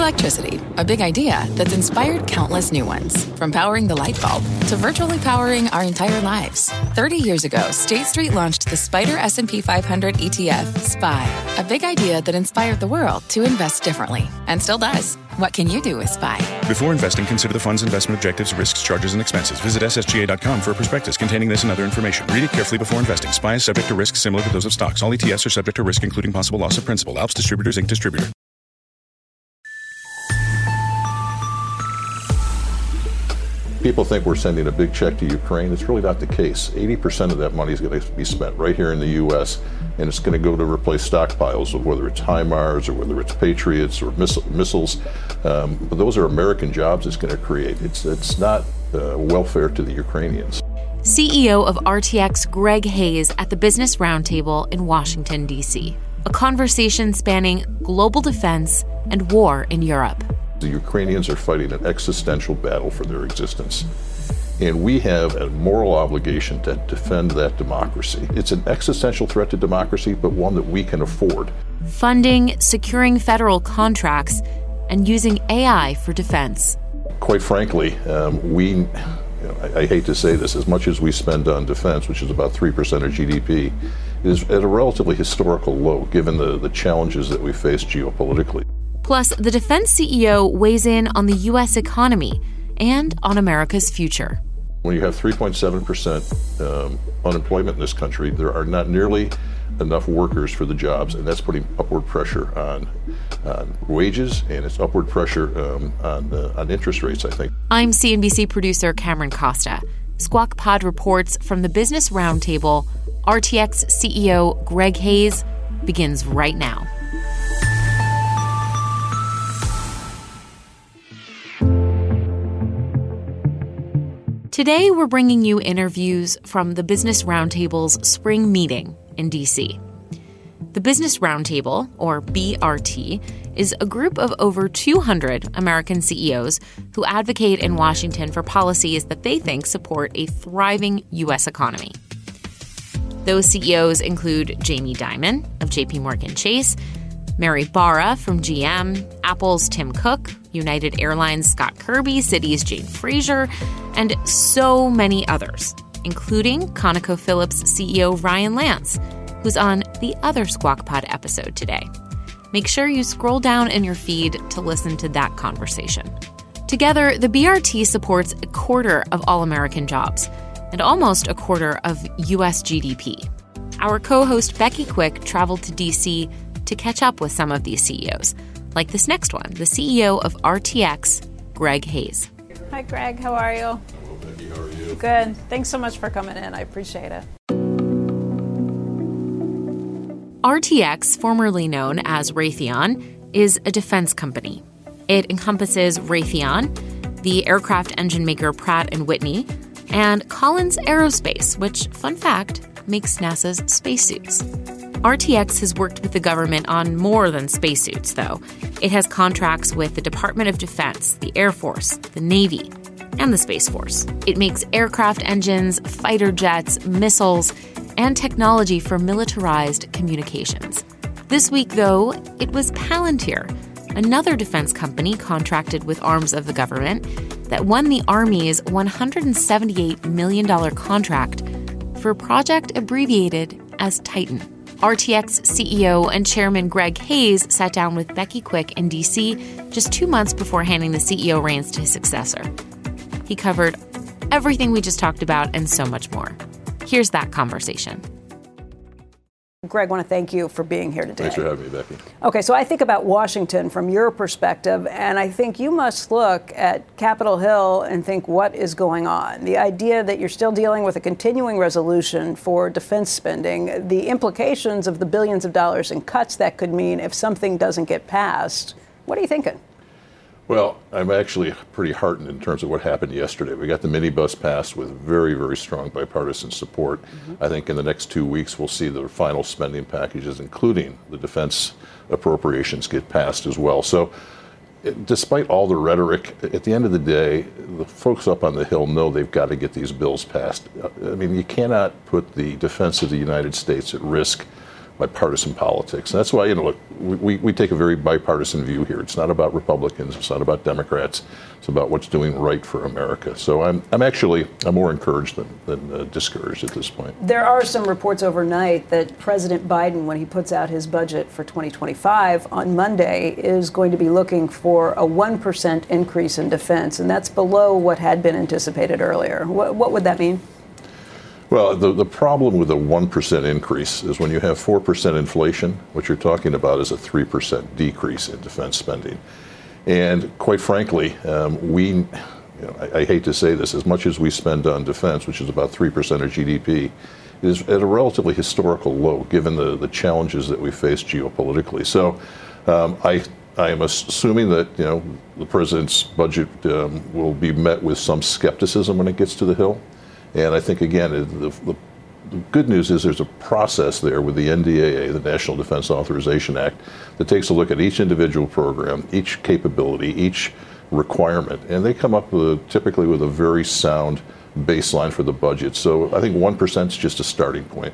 Electricity, a big idea that's inspired countless new ones. From powering the light bulb to virtually powering our entire lives. 30 years ago, State Street launched the SPDR S&P 500 ETF, SPY. A big idea that inspired the world to invest differently. And still does. What can you do with SPY? Before investing, consider the fund's investment objectives, risks, charges, and expenses. Visit ssga.com for a prospectus containing this and other information. Read it carefully before investing. SPY is subject to risks similar to those of stocks. All ETFs are subject to risk, including possible loss of principal. Alps Distributors, Inc. Distributor. People think we're sending a big check to Ukraine. It's really not the case. 80% of that money is going to be spent right here in the U.S., and it's going to go to replace stockpiles of whether it's HIMARS or whether it's Patriots or missiles. But those are American jobs it's going to create. It's not welfare to the Ukrainians. CEO of RTX Greg Hayes at the Business Roundtable in Washington, D.C. A conversation spanning global defense and war in Europe. The Ukrainians are fighting an existential battle for their existence. And we have a moral obligation to defend that democracy. It's an existential threat to democracy, but one that we can afford. Funding, securing federal contracts, and using AI for defense. Quite frankly, I hate to say this, as much as we spend on defense, which is about 3% of GDP, is at a relatively historical low, given the challenges that we face geopolitically. Plus, the defense CEO weighs in on the U.S. economy and on America's future. When you have 3.7% unemployment in this country, there are not nearly enough workers for the jobs, and that's putting upward pressure on wages, and it's upward pressure on interest rates, I think. I'm CNBC producer Cameron Costa. Squawk Pod reports from the Business Roundtable. RTX CEO Greg Hayes begins right now. Today, we're bringing you interviews from the Business Roundtable's spring meeting in D.C. The Business Roundtable, or BRT, is a group of over 200 American CEOs who advocate in Washington for policies that they think support a thriving U.S. economy. Those CEOs include Jamie Dimon of JPMorgan Chase, Mary Barra from GM, Apple's Tim Cook, United Airlines' Scott Kirby, Citi's Jane Fraser, and so many others, including ConocoPhillips CEO Ryan Lance, who's on the other Squawk Pod episode today. Make sure you scroll down in your feed to listen to that conversation. Together, the BRT supports a quarter of all American jobs and almost a quarter of U.S. GDP. Our co-host Becky Quick traveled to D.C. to catch up with some of these CEOs, like this next one, the CEO of RTX, Greg Hayes. Hi, Greg. How are you? Hello, Becky. How are you? Good. Thanks so much for coming in. I appreciate it. RTX, formerly known as Raytheon, is a defense company. It encompasses Raytheon, the aircraft engine maker Pratt & Whitney, and Collins Aerospace, which, fun fact, makes NASA's spacesuits. RTX has worked with the government on more than spacesuits, though. It has contracts with the Department of Defense, the Air Force, the Navy, and the Space Force. It makes aircraft engines, fighter jets, missiles, and technology for militarized communications. This week, though, it was Palantir, another defense company contracted with arms of the government, that won the Army's $178 million contract for a project abbreviated as Titan. RTX CEO and Chairman Greg Hayes sat down with Becky Quick in D.C. just 2 months before handing the CEO reins to his successor. He covered everything we just talked about and so much more. Here's that conversation. Greg, I want to thank you for being here today. Thanks for having me, Becky. Okay, so I think about Washington from your perspective, and I think you must look at Capitol Hill and think, what is going on? The idea that you're still dealing with a continuing resolution for defense spending, the implications of the billions of dollars in cuts that could mean if something doesn't get passed. What are you thinking? Well, I'm actually pretty heartened in terms of what happened yesterday. We got the minibus passed with very, very strong bipartisan support. I think in the next 2 weeks, we'll see the final spending packages, including the defense appropriations, get passed as well. So despite all the rhetoric, at the end of the day, the folks up on the Hill know they've got to get these bills passed. I mean, you cannot put the defense of the United States at risk partisan politics. And that's why, look, we take a very bipartisan view here. It's not about Republicans. It's not about Democrats. It's about what's doing right for America. So I'm more encouraged than discouraged at this point. There are some reports overnight that President Biden, when he puts out his budget for 2025 on Monday, is going to be looking for a 1% increase in defense, and that's below what had been anticipated earlier. What would that mean? Well, the problem with a 1% increase is when you have 4% inflation, what you're talking about is a 3% decrease in defense spending. And quite frankly, I hate to say this, as much as we spend on defense, which is about 3% of GDP, is at a relatively historical low, given the challenges that we face geopolitically. So I am assuming that the president's budget will be met with some skepticism when it gets to the Hill. And I think, again, the good news is there's a process there with the NDAA, the National Defense Authorization Act, that takes a look at each individual program, each capability, each requirement, and they come up typically with a very sound baseline for the budget. So I think 1% is just a starting point.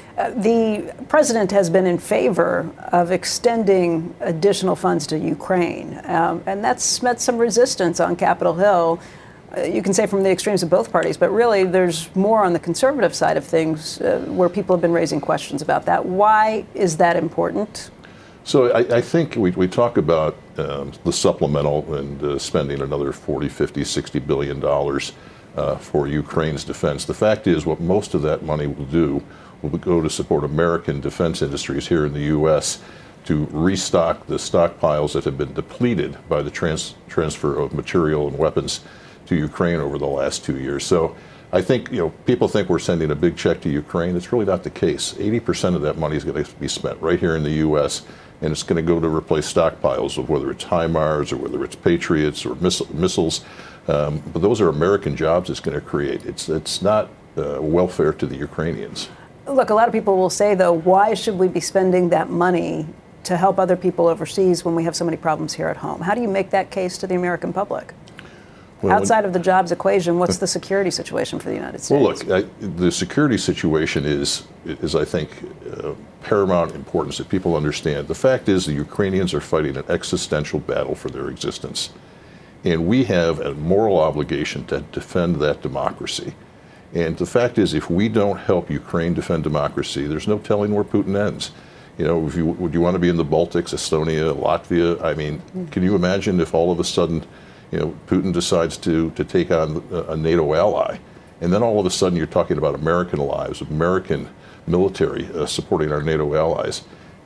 The president has been in favor of extending additional funds to Ukraine, and that's met some resistance on Capitol Hill. You can say from the extremes of both parties, but really there's more on the conservative side of things where people have been raising questions about that. Why is that important? So I think we talk about the supplemental and spending another $40, $50, $60 billion for Ukraine's defense. The fact is, what most of that money will do will go to support American defense industries here in the U.S. to restock the stockpiles that have been depleted by the transfer of material and weapons to Ukraine over the last 2 years. So I think, people think we're sending a big check to Ukraine. It's really not the case. 80% of that money is going to be spent right here in the U.S., and it's going to go to replace stockpiles of whether it's HIMARS or whether it's Patriots or missiles. But those are American jobs it's going to create. It's not welfare to the Ukrainians. Look, a lot of people will say, though, why should we be spending that money to help other people overseas when we have so many problems here at home? How do you make that case to the American public? Well, outside of the jobs equation, what's the security situation for the United States? Well, look, the security situation is I think, paramount importance that people understand. The fact is the Ukrainians are fighting an existential battle for their existence. And we have a moral obligation to defend that democracy. And the fact is, if we don't help Ukraine defend democracy, there's no telling where Putin ends. Would you want to be in the Baltics, Estonia, Latvia? I mean, can you imagine if all of a sudden Putin decides to take on a NATO ally, and then all of a sudden you're talking about American lives, American military supporting our NATO allies.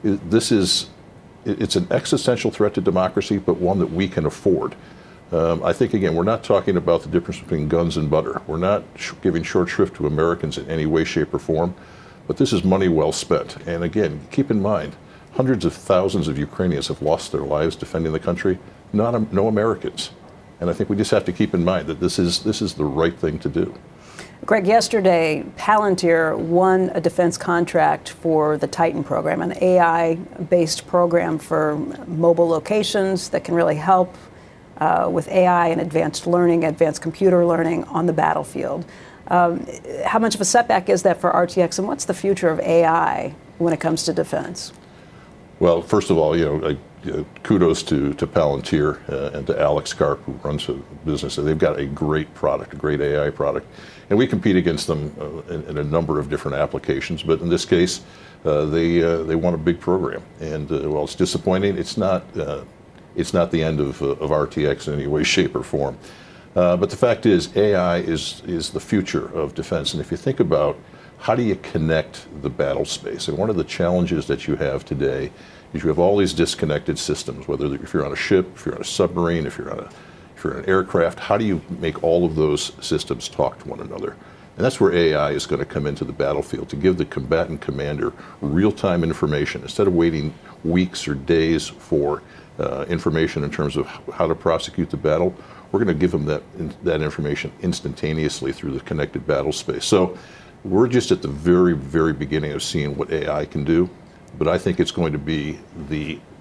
It's an existential threat to democracy, but one that we can afford. I think, again, we're not talking about the difference between guns and butter. We're not giving short shrift to Americans in any way, shape, or form, but this is money well spent. And again, keep in mind, hundreds of thousands of Ukrainians have lost their lives defending the country, no Americans. And I think we just have to keep in mind that this is the right thing to do. Greg, yesterday, Palantir won a defense contract for the Titan program, an AI-based program for mobile locations that can really help with AI and advanced learning, advanced computer learning on the battlefield. How much of a setback is that for RTX, and what's the future of AI when it comes to defense? Well, first of all, kudos to Palantir and to Alex Karp, who runs the business. They've got a great product, a great AI product. And we compete against them in a number of different applications. But in this case, they won a big program. And while it's disappointing, it's not the end of RTX in any way, shape, or form. But the fact is, AI is the future of defense. And if you think about how do you connect the battle space, and one of the challenges that you have today is you have all these disconnected systems, whether if you're on a ship, if you're on a submarine, if you're on an aircraft, how do you make all of those systems talk to one another? And that's where AI is going to come into the battlefield, to give the combatant commander real-time information. Instead of waiting weeks or days for information in terms of how to prosecute the battle, we're going to give them that information instantaneously through the connected battle space. So we're just at the very, very beginning of seeing what AI can do, but I think it's going to be the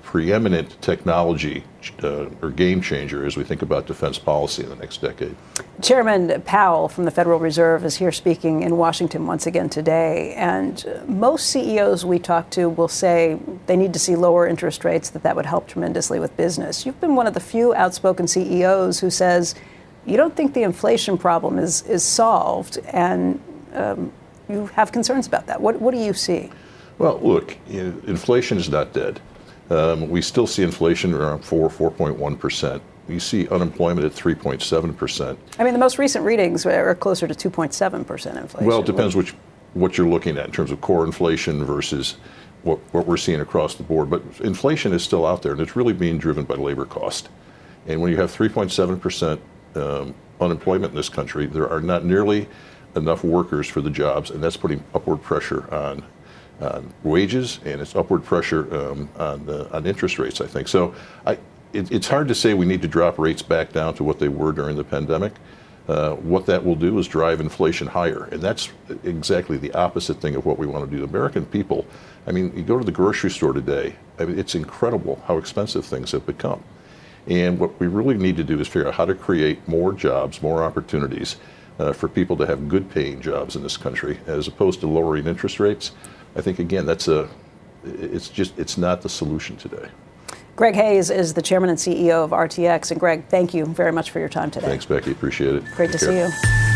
preeminent technology or game changer as we think about defense policy in the next decade. Chairman Powell from the Federal Reserve is here speaking in Washington once again today. And most CEOs we talk to will say they need to see lower interest rates, that would help tremendously with business. You've been one of the few outspoken CEOs who says you don't think the inflation problem is solved, and you have concerns about that. What do you see? Well, look, inflation is not dead. We still see inflation around 4.1%. You see unemployment at 3.7%. I mean, the most recent readings are closer to 2.7% inflation. Well, it depends what you're looking at in terms of core inflation versus what we're seeing across the board. But inflation is still out there, and it's really being driven by labor cost. And when you have 3.7% unemployment in this country, there are not nearly enough workers for the jobs, and that's putting upward pressure on wages, and it's upward pressure on interest rates, I think. So it's hard to say we need to drop rates back down to what they were during the pandemic. What that will do is drive inflation higher, and that's exactly the opposite thing of what we want to do. The American people, I mean, you go to the grocery store today, I mean, it's incredible how expensive things have become. And what we really need to do is figure out how to create more jobs, more opportunities for people to have good paying jobs in this country, as opposed to lowering interest rates. I think, again, it's not the solution today. Greg Hayes is the chairman and CEO of RTX. And Greg, thank you very much for your time today. Thanks, Becky. Appreciate it. Great to see you.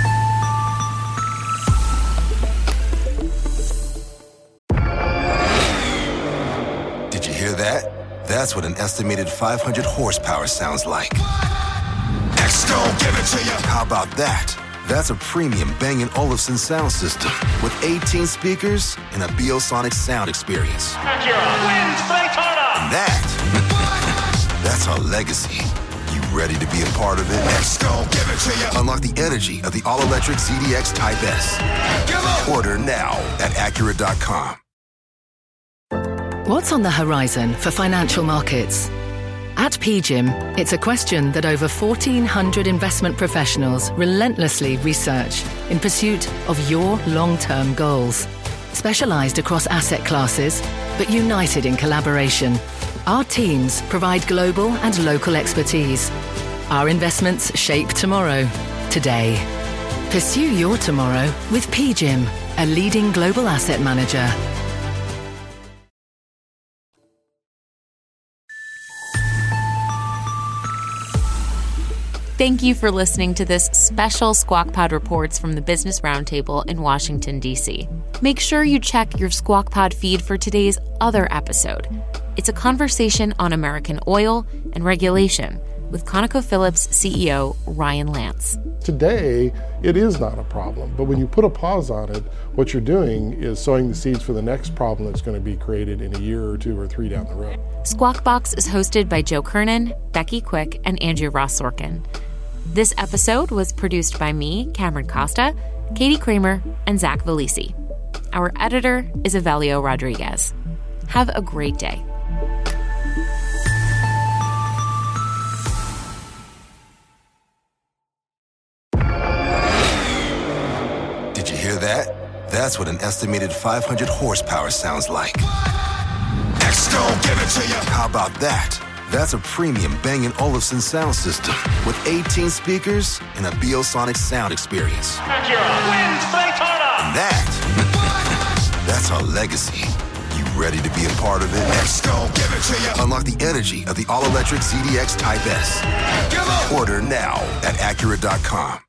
Did you hear that? That's what an estimated 500 horsepower sounds like. Next, gon' give it to you. How about that? That's a premium Bang & Olufsen sound system with 18 speakers and a Biosonic sound experience. Wins Daytona! And that's our legacy. You ready to be a part of it? Let's go, give it to you. Unlock the energy of the all-electric ZDX Type S. Order now at Acura.com. What's on the horizon for financial markets? At PGIM, it's a question that over 1,400 investment professionals relentlessly research in pursuit of your long-term goals. Specialized across asset classes, but united in collaboration, our teams provide global and local expertise. Our investments shape tomorrow, today. Pursue your tomorrow with PGIM, a leading global asset manager. Thank you for listening to this special Squawk Pod Reports from the Business Roundtable in Washington, D.C. Make sure you check your Squawk Pod feed for today's other episode. It's a conversation on American oil and regulation with ConocoPhillips CEO Ryan Lance. Today, it is not a problem, but when you put a pause on it, what you're doing is sowing the seeds for the next problem that's going to be created in a year or two or three down the road. Squawk Box is hosted by Joe Kernan, Becky Quick, and Andrew Ross Sorkin. This episode was produced by me, Cameron Costa, Katie Kramer, and Zach Valisi. Our editor is Evelio Rodriguez. Have a great day. Did you hear that? That's what an estimated 500 horsepower sounds like. Next, gon' give it to you. How about that? That's a premium Bang & Olufsen sound system with 18 speakers and a Biosonic sound experience. Wins Daytona! And that's our legacy. You ready to be a part of it? Let's go, give it to you. Unlock the energy of the all-electric ZDX Type S. Order now at Acura.com.